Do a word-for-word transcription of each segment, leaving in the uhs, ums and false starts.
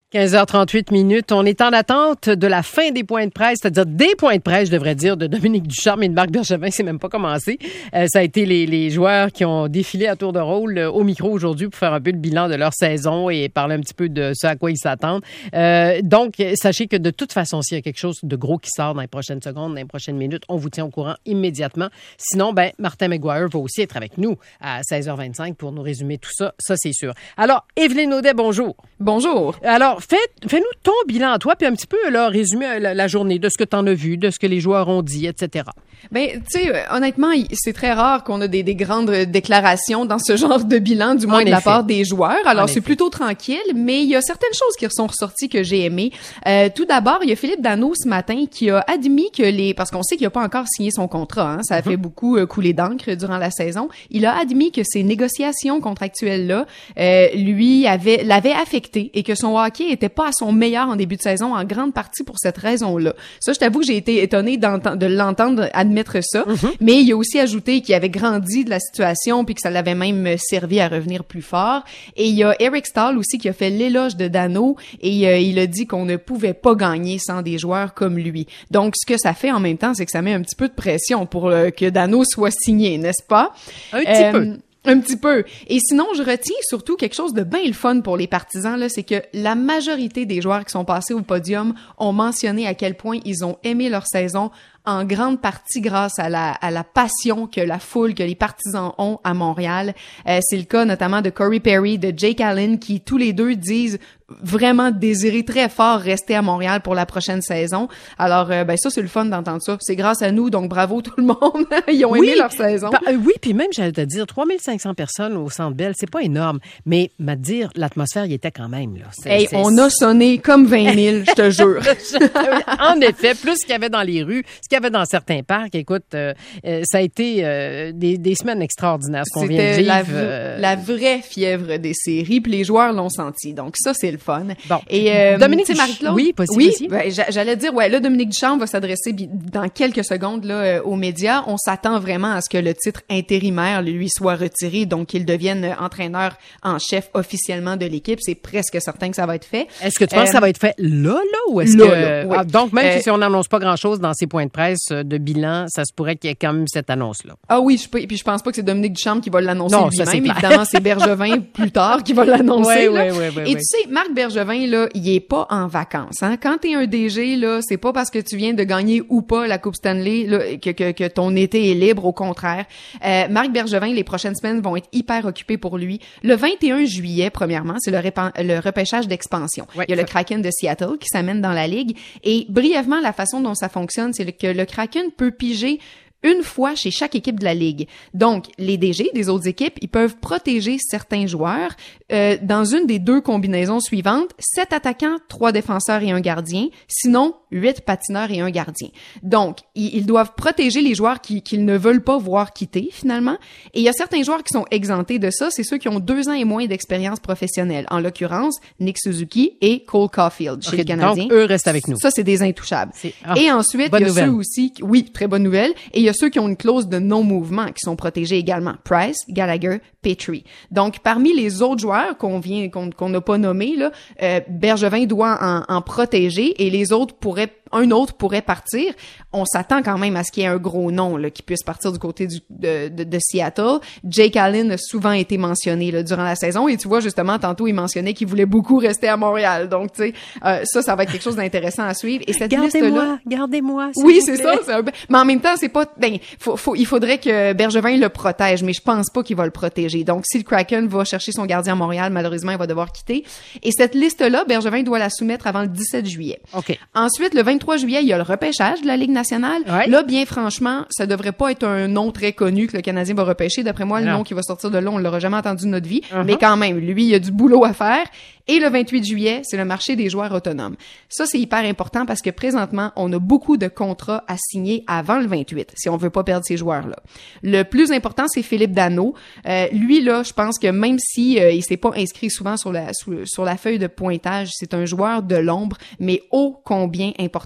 quinze heures trente-huit minutes. On est en attente de la fin des points de presse, c'est-à-dire des points de presse, je devrais dire, de Dominique Ducharme et de Marc Bergevin. C'est même pas commencé. Euh, ça a été les, les joueurs qui ont défilé à tour de rôle euh, au micro aujourd'hui pour faire un peu le bilan de leur saison et parler un petit peu de ce à quoi ils s'attendent. Euh, donc, sachez que de toute façon, s'il y a quelque chose de gros qui sort dans les prochaines secondes, dans les prochaines minutes, on vous tient au courant immédiatement. Sinon, ben, Martin McGuire va aussi être avec nous à seize heures vingt-cinq pour nous résumer tout ça. Ça, c'est sûr. Alors, Evelyne Audet, bonjour. Bonjour. Alors, fais, fais-nous ton bilan à toi, puis un petit peu là, résumer la, la journée, de ce que tu en as vu, de ce que les joueurs ont dit, et cetera. Ben, tu sais, honnêtement, c'est très rare qu'on a des, des grandes déclarations dans ce genre de bilan, du moins en de effet. La part des joueurs. Alors, en c'est effet. Plutôt tranquille, mais il y a certaines choses qui sont ressorties que j'ai aimées. Euh, tout d'abord, il y a Philippe Danault ce matin qui a admis que les... Parce qu'on sait qu'il n'a pas encore signé son contrat, hein, ça a mm-hmm. fait beaucoup euh, couler d'encre durant la saison. Il a admis que ces négociations contractuelles-là, euh, lui, avait, l'avaient affecté et que son hockey était pas à son meilleur en début de saison, en grande partie pour cette raison-là. Ça, je t'avoue que j'ai été étonnée de l'entendre admettre ça, mm-hmm. mais il a aussi ajouté qu'il avait grandi de la situation puis que ça l'avait même servi à revenir plus fort. Et il y a Eric Staal aussi qui a fait l'éloge de Danault et euh, il a dit qu'on ne pouvait pas gagner sans des joueurs comme lui. Donc, ce que ça fait en même temps, c'est que ça met un petit peu de pression pour euh, que Danault soit signé, n'est-ce pas? Un petit euh, peu. Un petit peu. Et sinon, je retiens surtout quelque chose de bien le fun pour les partisans, là, c'est que la majorité des joueurs qui sont passés au podium ont mentionné à quel point ils ont aimé leur saison, en grande partie grâce à la, à la passion que la foule, que les partisans ont à Montréal. Euh, c'est le cas notamment de Corey Perry, de Jake Allen, qui tous les deux disent vraiment désirer très fort rester à Montréal pour la prochaine saison. Alors, euh, ben ça, c'est le fun d'entendre ça. C'est grâce à nous, donc bravo tout le monde. Ils ont oui, aimé leur saison. Bah, euh, oui, puis même, j'allais te dire, trois mille cinq cents personnes au Centre Bell, c'est pas énorme. Mais, m'a dire, l'atmosphère y était quand même, là. C'est, hey, c'est, on c'est... a sonné comme vingt mille, je te jure. En effet, plus qu'il y avait dans les rues, ce qu'il y avait dans certains parcs. Écoute, euh, euh, ça a été euh, des, des semaines extraordinaires, ce qu'on C'était vient de vivre. La, euh... la vraie fièvre des séries, puis les joueurs l'ont senti. Donc ça, c'est le fun. Bon. Et euh, Dominique Marie-Claude, oui, possible, oui, possible. Ben, j'allais dire, ouais, là, Dominique Ducharme va s'adresser dans quelques secondes là euh, aux médias. On s'attend vraiment à ce que le titre intérimaire lui soit retiré, donc qu'il devienne entraîneur en chef officiellement de l'équipe. C'est presque certain que ça va être fait. Est-ce que tu penses euh, que ça va être fait là, là, ou est-ce là, que là, oui. ah, donc même euh, si on n'annonce pas grand-chose dans ces points de presse de bilan, ça se pourrait qu'il y ait quand même cette annonce-là. Ah oui, je peux, puis je pense pas que c'est Dominique Ducharme qui va l'annoncer non, lui-même. Ça, c'est Évidemment, c'est Bergevin plus tard qui va l'annoncer. Oui, oui, oui, oui, Et oui. tu sais, Marc Bergevin là, il est pas en vacances. Hein? Quand t'es un D G là, c'est pas parce que tu viens de gagner ou pas la Coupe Stanley là, que, que que ton été est libre. Au contraire, euh, Marc Bergevin, les prochaines semaines vont être hyper occupées pour lui. Le vingt et un juillet, premièrement, c'est le, répa- le repêchage d'expansion. Ouais, il y a le Kraken de Seattle qui s'amène dans la ligue. Et brièvement, la façon dont ça fonctionne, c'est que le Kraken peut piger une fois chez chaque équipe de la Ligue. Donc, les D G des autres équipes, ils peuvent protéger certains joueurs euh, dans une des deux combinaisons suivantes, sept attaquants, trois défenseurs et un gardien, sinon huit patineurs et un gardien. Donc, ils, ils doivent protéger les joueurs qui, qu'ils ne veulent pas voir quitter, finalement. Et il y a certains joueurs qui sont exemptés de ça, c'est ceux qui ont deux ans et moins d'expérience professionnelle. En l'occurrence, Nick Suzuki et Cole Caulfield chez okay, les Canadiens. Donc, eux restent avec nous. Ça, c'est des intouchables. C'est... Ah, et ensuite, il y a nouvelle. Ceux aussi... Qui... Oui, très bonne nouvelle. Et il y a ceux qui ont une clause de non-mouvement qui sont protégés également. Price, Gallagher, Petrie. Donc, parmi les autres joueurs qu'on vient, qu'on, qu'on n'a pas nommés, là, euh, Bergevin doit en, en protéger et les autres pourraient, un autre pourrait partir. On s'attend quand même à ce qu'il y ait un gros nom, là, qui puisse partir du côté du, de, de, de Seattle. Jake Allen a souvent été mentionné, là, durant la saison et tu vois, justement, tantôt, il mentionnait qu'il voulait beaucoup rester à Montréal. Donc, tu sais, euh, ça, ça va être quelque chose d'intéressant à suivre. Et cette gardez-moi, liste-là. Gardez-moi, s'il Oui, vous c'est plaît. ça. C'est un... Mais en même temps, c'est pas, ben, faut, faut, il faudrait que Bergevin le protège, mais je pense pas qu'il va le protéger. Donc, si le Kraken va chercher son gardien à Montréal, malheureusement, il va devoir quitter. Et cette liste-là, Bergevin doit la soumettre avant le dix-sept juillet. OK. Ensuite, le vingt-trois juillet, il y a le repêchage de la Ligue nationale. Ouais. Là, bien franchement, ça devrait pas être un nom très connu que le Canadien va repêcher. D'après moi, non. Le nom qui va sortir de là, on l'aura jamais entendu de notre vie. Uh-huh. Mais quand même, lui, il y a du boulot à faire. Et le vingt-huit juillet, c'est le marché des joueurs autonomes. Ça, c'est hyper important parce que présentement, on a beaucoup de contrats à signer avant le vingt-huit, si on veut pas perdre ces joueurs-là. Le plus important, c'est Philippe Danault. Euh, lui, là, je pense que même si euh, il s'est pas inscrit souvent sur la sur, sur la feuille de pointage, c'est un joueur de l'ombre, mais ô combien important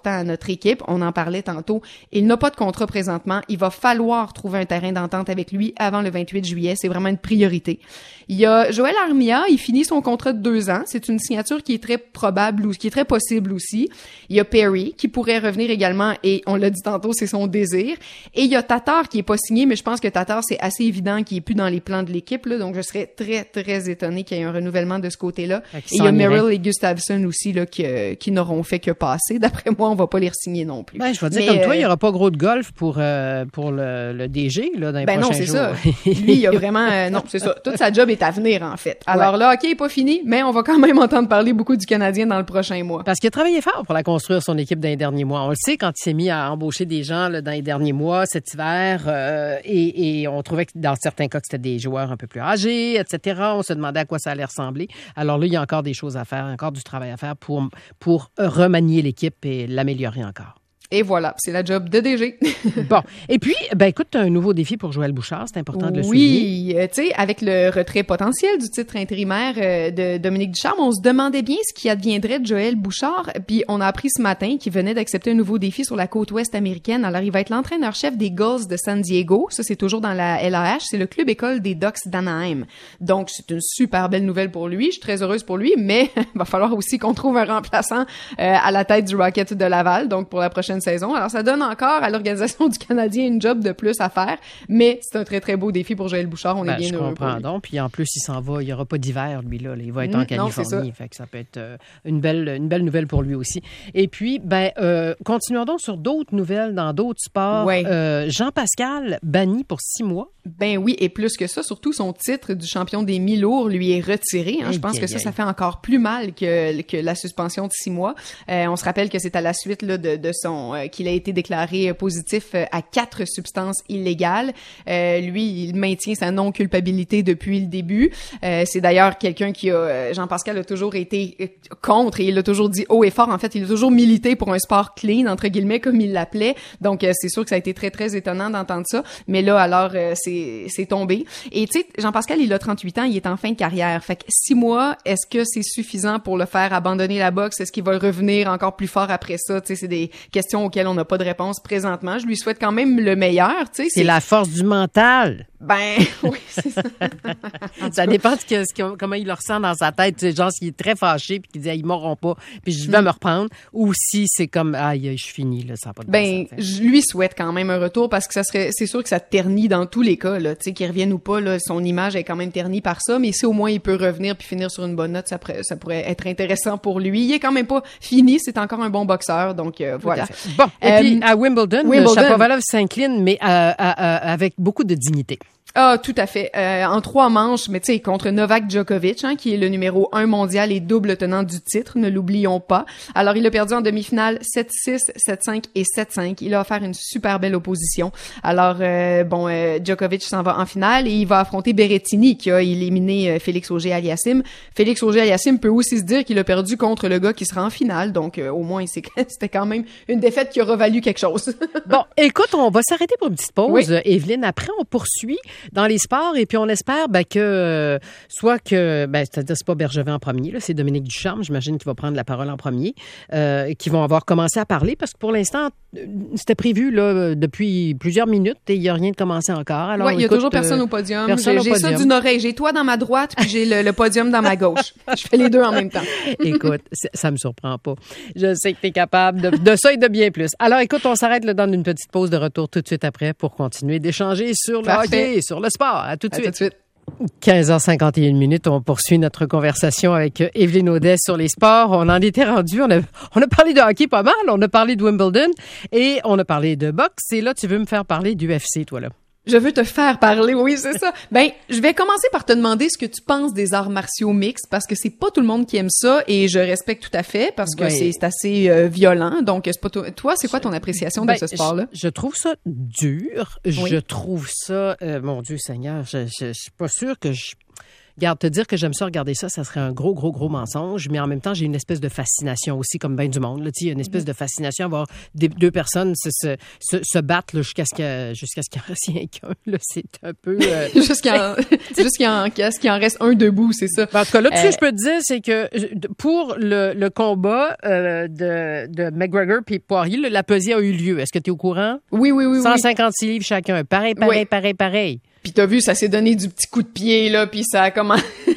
important à notre équipe. On en parlait tantôt. Il n'a pas de contrat présentement. Il va falloir trouver un terrain d'entente avec lui avant le vingt-huit juillet. C'est vraiment une priorité. Il y a Joël Armia. Il finit son contrat de deux ans. C'est une signature qui est très probable ou qui est très possible aussi. Il y a Perry qui pourrait revenir également et on l'a dit tantôt, c'est son désir. Et il y a Tatar qui est pas signé, mais je pense que Tatar, c'est assez évident qu'il est plus dans les plans de l'équipe, là. Donc, je serais très, très étonnée qu'il y ait un renouvellement de ce côté-là. Et il y a Merrill et Gustafsson aussi, là, qui, euh, qui n'auront fait que passer. D'après moi, on va pas les signer non plus. Ben, je vais dire, mais, comme euh, toi, il y aura pas gros de golf pour, euh, pour le, le D G, là, dans les ben prochains non, c'est jours. ça. Lui, il a vraiment, euh, non, c'est ça. Toute sa job est à venir, en fait. Alors ouais. Là, OK, pas fini, mais on va quand même entendre parler beaucoup du Canadien dans le prochain mois. Parce qu'il a travaillé fort pour la construire, son équipe, dans les derniers mois. On le sait quand il s'est mis à embaucher des gens, là, dans les derniers mois, cet hiver, euh, et, et on trouvait que dans certains cas que c'était des joueurs un peu plus âgés, et cetera. On se demandait à quoi ça allait ressembler. Alors là, il y a encore des choses à faire, encore du travail à faire pour, pour remanier l'équipe et l'améliorer encore. Et voilà, c'est la job de D G. Bon. Et puis, ben écoute, tu as un nouveau défi pour Joël Bouchard, c'est important de le oui, souligner. Oui, euh, tu sais, avec le retrait potentiel du titre intérimaire euh, de Dominique Ducharme, on se demandait bien ce qui adviendrait de Joël Bouchard. Puis on a appris ce matin qu'il venait d'accepter un nouveau défi sur la côte ouest américaine. Alors, il va être l'entraîneur-chef des Gulls de San Diego. Ça, c'est toujours dans la L A H. C'est le club école des Ducks d'Anaheim. Donc, c'est une super belle nouvelle pour lui. Je suis très heureuse pour lui, mais il va falloir aussi qu'on trouve un remplaçant euh, à la tête du Rocket de Laval, donc pour la prochaine saison. Alors, ça donne encore à l'Organisation du Canadien une job de plus à faire, mais c'est un très, très beau défi pour Joël Bouchard. On ben, est bien je heureux. Je comprends donc. Puis en plus, il s'en va. Il n'y aura pas d'hiver, lui, là. Il va être mmh, en Californie. Non, fait que ça peut être euh, une, belle, une belle nouvelle pour lui aussi. Et puis, ben, euh, continuons donc sur d'autres nouvelles dans d'autres sports. Ouais. Euh, Jean-Pascal banni pour six mois. Ben oui, et plus que ça, surtout son titre du champion des mi-lourds lui est retiré. Hein. Je pense que ça, ça fait encore plus mal que, que la suspension de six mois. Euh, on se rappelle que c'est à la suite là, de, de son euh, qu'il a été déclaré positif à quatre substances illégales. Euh, lui, il maintient sa non-culpabilité depuis le début. Euh, c'est d'ailleurs quelqu'un qui a, Jean-Pascal a toujours été contre et il a toujours dit haut et fort. En fait, il a toujours milité pour un sport clean, entre guillemets, comme il l'appelait. Donc, c'est sûr que ça a été très, très étonnant d'entendre ça. Mais là, alors, c'est c'est tombé. Et tu sais, Jean-Pascal, il a trente-huit ans, il est en fin de carrière. Fait que six mois, est-ce que c'est suffisant pour le faire abandonner la boxe? Est-ce qu'il va revenir encore plus fort après ça? Tu sais, c'est des questions auxquelles on n'a pas de réponse présentement. Je lui souhaite quand même le meilleur, tu sais. C'est la force du mental. Ben, oui, c'est ça. Ça dépend de ce que, ce que, comment il le ressent dans sa tête. Tu sais, genre, s'il est très fâché puis qu'il dit, ah, ils m'auront pas, puis je vais mm. me reprendre. Ou si c'est comme, aïe, je suis fini, là, ça n'a pas de Ben, bon sens, je lui souhaite quand même un retour parce que ça serait, c'est sûr que ça ternit dans tous les cas, là. Tu sais, qu'il revienne ou pas, là, son image est quand même ternie par ça. Mais si au moins il peut revenir puis finir sur une bonne note, ça, pourrait, ça pourrait être intéressant pour lui. Il est quand même pas fini. C'est encore un bon boxeur. Donc, euh, voilà. Bon. Et euh, puis, à Wimbledon, Wimbledon. Shapovalov s'incline, mais à, à, à, avec beaucoup de dignité. Ah, tout à fait. Euh, en trois manches, mais tu sais, contre Novak Djokovic, hein, qui est le numéro un mondial et double tenant du titre, ne l'oublions pas. Alors, il a perdu en demi-finale sept six, sept cinq et sept cinq. Il a offert une super belle opposition. Alors, euh, bon, euh, Djokovic s'en va en finale et il va affronter Berrettini, qui a éliminé euh, Félix Auger-Aliassime. Félix Auger-Aliassime peut aussi se dire qu'il a perdu contre le gars qui sera en finale. Donc, euh, au moins, c'est, c'était quand même une défaite qui aura valu quelque chose. Bon, écoute, on va s'arrêter pour une petite pause. Oui. Evelyne, après, on poursuit dans les sports et puis on espère ben, que euh, soit que ben c'est-à-dire c'est pas Bergevin en premier là, c'est Dominique Ducharme, j'imagine qu'il va prendre la parole en premier, euh, qui vont avoir commencé à parler parce que pour l'instant c'était prévu là depuis plusieurs minutes et il y a rien de commencé encore. Alors ouais, il y a écoute, toujours personne au podium. Personne j'ai au j'ai podium. ça d'une oreille, j'ai toi dans ma droite puis j'ai le, le podium dans ma gauche. Je fais les deux en même temps. Écoute, ça me surprend pas. Je sais que tu es capable de, de ça et de bien plus. Alors écoute, on s'arrête là dans une petite pause de retour tout de suite après pour continuer d'échanger sur le Parfait. hockey et sur le sport. À tout de à suite. Tout de suite. quinze heures cinquante et une minutes, on poursuit notre conversation avec Evelyne Audet sur les sports. On en était rendu, on a, on a parlé de hockey pas mal, on a parlé de Wimbledon et on a parlé de boxe. Et là, tu veux me faire parler d'U F C, toi, là? Je veux te faire parler, oui, c'est ça. Ben, je vais commencer par te demander ce que tu penses des arts martiaux mixtes, parce que c'est pas tout le monde qui aime ça, et je respecte tout à fait, parce que ouais. c'est, c'est assez euh, violent. Donc, c'est pas to- toi, c'est quoi ton appréciation ben, de ce sport-là? Je, je trouve ça dur. Oui. Je trouve ça, euh, mon Dieu Seigneur, je, je, je suis pas sûre que je... Regarde, te dire que j'aime ça, regarder ça, ça serait un gros, gros, gros mensonge, mais en même temps, j'ai une espèce de fascination aussi, comme bien du monde. Là, il y a une espèce de fascination à voir des, deux personnes se, se, se, se battre là, jusqu'à ce que jusqu'à ce qu'il en reste rien qu'un. Là, c'est un peu... Euh... jusqu'à jusqu'à ce qu'il en reste un debout, c'est ça. En tout cas, là, tout euh... ce que je peux te dire, c'est que pour le, le combat euh, de, de McGregor puis Poirier, là, la pesée a eu lieu. Est-ce que tu es au courant? Oui, oui, oui. cent cinquante-six oui. livres chacun. Pareil, pareil, oui. pareil, pareil. Puis t'as vu, ça s'est donné du petit coup de pied, là, puis ça a comment...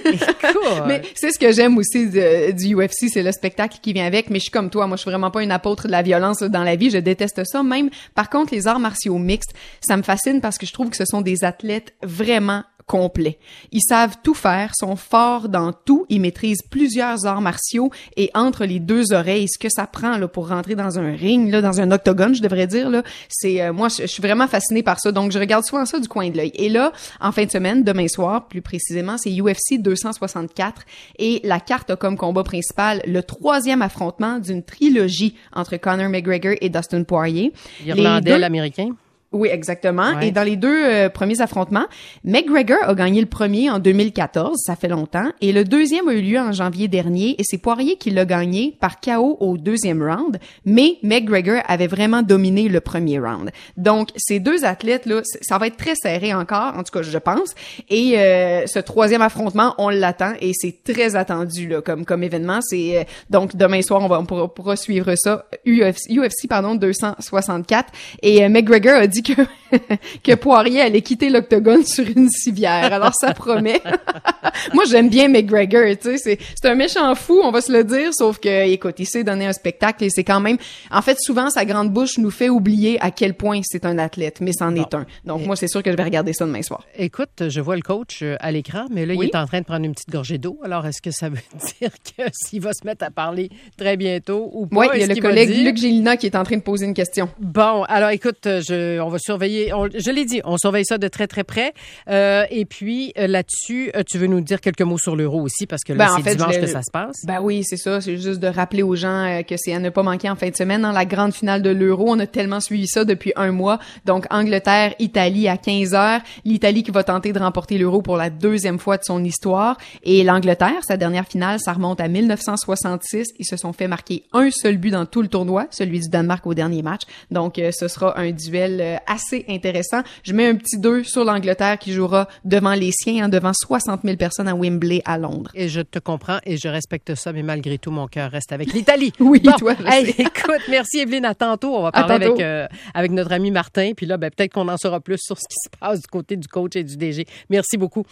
Mais c'est ce que j'aime aussi de, du U F C, c'est le spectacle qui vient avec. Mais je suis comme toi, moi, je suis vraiment pas une apôtre de la violence là, dans la vie. Je déteste ça. Même, par contre, les arts martiaux mixtes, ça me fascine parce que je trouve que ce sont des athlètes vraiment complet. Ils savent tout faire, sont forts dans tout, ils maîtrisent plusieurs arts martiaux et entre les deux oreilles, ce que ça prend là pour rentrer dans un ring, là, dans un octogone, je devrais dire là, c'est euh, moi je, je suis vraiment fascinée par ça. Donc je regarde souvent ça du coin de l'œil. Et là, en fin de semaine, demain soir, plus précisément, c'est U F C deux cent soixante-quatre et la carte a comme combat principal le troisième affrontement d'une trilogie entre Conor McGregor et Dustin Poirier. L'Irlandais, deux... l'Américain. Oui, exactement. Ouais. Et dans les deux euh, premiers affrontements, McGregor a gagné le premier en deux mille quatorze, ça fait longtemps, et le deuxième a eu lieu en janvier dernier, et c'est Poirier qui l'a gagné par K O au deuxième round, mais McGregor avait vraiment dominé le premier round. Donc, ces deux athlètes-là, ça va être très serré encore, en tout cas, je pense, et euh, ce troisième affrontement, on l'attend, et c'est très attendu là, comme comme événement. C'est euh, donc demain soir, on va on pourra, pourra suivre ça, U F C, U F C pardon, deux cent soixante-quatre, et euh, McGregor a dit que que Poirier allait quitter l'octogone sur une civière. Alors, ça promet. Moi, j'aime bien McGregor, tu sais. C'est, c'est un méchant fou, on va se le dire, sauf que, écoute, il sait donner un spectacle et c'est quand même... En fait, souvent, sa grande bouche nous fait oublier à quel point c'est un athlète, mais c'en bon. est un. Donc, et moi, c'est sûr que je vais regarder ça demain soir. Écoute, je vois le coach à l'écran, mais là, oui? il est en train de prendre une petite gorgée d'eau. Alors, est-ce que ça veut dire que s'il va se mettre à parler très bientôt ou pas? Oui, il y a le collègue Luc Gélina qui est en train de poser une question. Bon, alors, écoute, je, on va surveiller... On, je l'ai dit, on surveille ça de très, très près. Euh, et puis, euh, là-dessus, euh, tu veux nous dire quelques mots sur l'Euro aussi, parce que là, ben, c'est fait, dimanche le... que ça se passe. Ben oui, c'est ça. C'est juste de rappeler aux gens euh, que c'est à ne pas manquer en fin de semaine. Dans la grande finale de l'Euro, on a tellement suivi ça depuis un mois. Donc, Angleterre, Italie à quinze heures. L'Italie qui va tenter de remporter l'Euro pour la deuxième fois de son histoire. Et l'Angleterre, sa dernière finale, ça remonte à mille neuf cent soixante-six. Ils se sont fait marquer un seul but dans tout le tournoi, celui du Danemark au dernier match. Donc, euh, ce sera un duel euh, assez intéressant. Je mets un petit deux sur l'Angleterre qui jouera devant les siens, hein, devant soixante mille personnes à Wembley à Londres. Et je te comprends et je respecte ça, mais malgré tout, mon cœur reste avec l'Italie. Oui, bon, toi, je hey, sais. Écoute, merci Evelyne, à tantôt. On va parler avec, euh, avec notre ami Martin, puis là, ben, peut-être qu'on en saura plus sur ce qui se passe du côté du coach et du D G. Merci beaucoup.